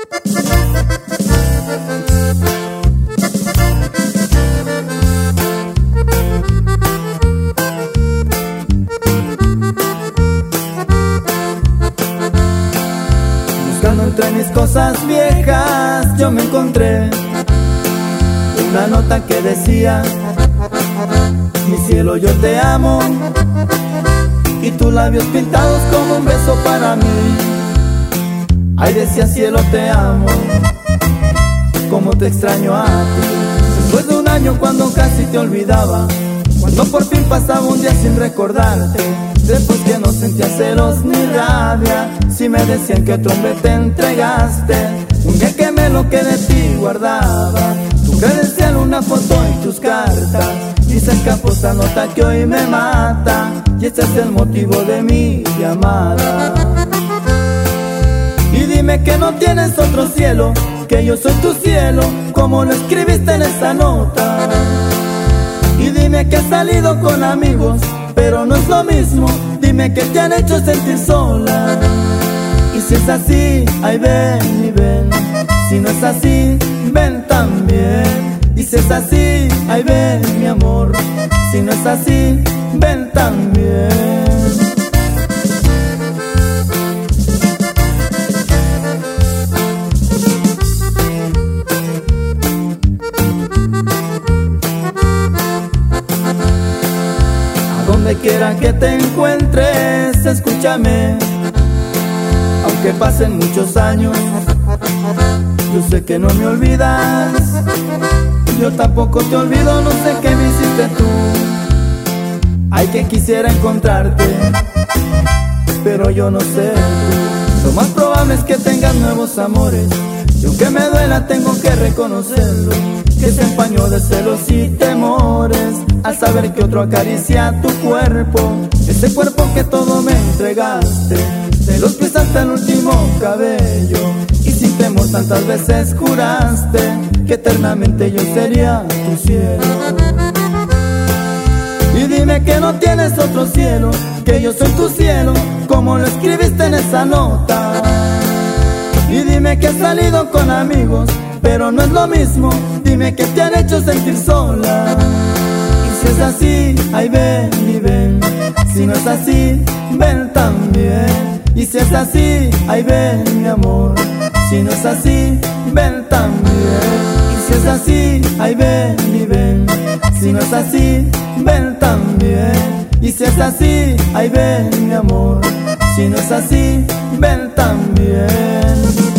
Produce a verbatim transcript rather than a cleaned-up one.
Entre mis cosas viejas yo me encontré una nota que decía: mi cielo, yo te amo, y tus labios pintados como un beso para mí. Ay, decía: cielo, te amo, como te extraño a ti. Después de un año cuando casi te olvidaba, cuando por fin pasaba un día sin recordarte, después que no sentía celos ni rabia, si me decían que otro hombre te entregaste, un día que me lo que de ti guardaba, tu credencial, una foto y tus cartas, y se escapó esta nota que hoy me mata, y este es el motivo de mi llamada. Y dime que no tienes otro cielo, que yo soy tu cielo, como lo escribiste en esa nota. Y dime que has salido con amigos, pero no es lo mismo. Dime que te han hecho sentir sola. Y si es así, ay, ven y ven. Si no es así, ven también. Y si es así, ay, ven, mi amor. Si no es así, ven también. Donde quiera que te encuentres, escúchame. Aunque pasen muchos años, yo sé que no me olvidas. Yo tampoco te olvido, no sé qué me hiciste tú. Ay, que quisiera encontrarte, pero yo no sé tú. Lo más probable es que tengas nuevos amores, y aunque me duela tengo que reconocerlo, que se empañó de celos y temores al saber que otro acaricia tu cuerpo, ese cuerpo que todo me entregaste, de los pies hasta el último cabello, y sin temor tantas veces juraste que eternamente yo sería tu cielo. Y dime que no tienes otro cielo, que yo soy tu cielo, como lo escribiste en esa nota. Y dime que has salido con amigos, pero no es lo mismo. Dime que te han hecho sentir sola. Y si es así, ay, ven y ven. Si no es así, ven también. Y si es así, ay, ven, mi amor. Si no es así, ven también. Y si es así, ay, ven y ven. Si no es así, ven también. Y si es así, ay, ven, mi amor. Si no es así, ven también.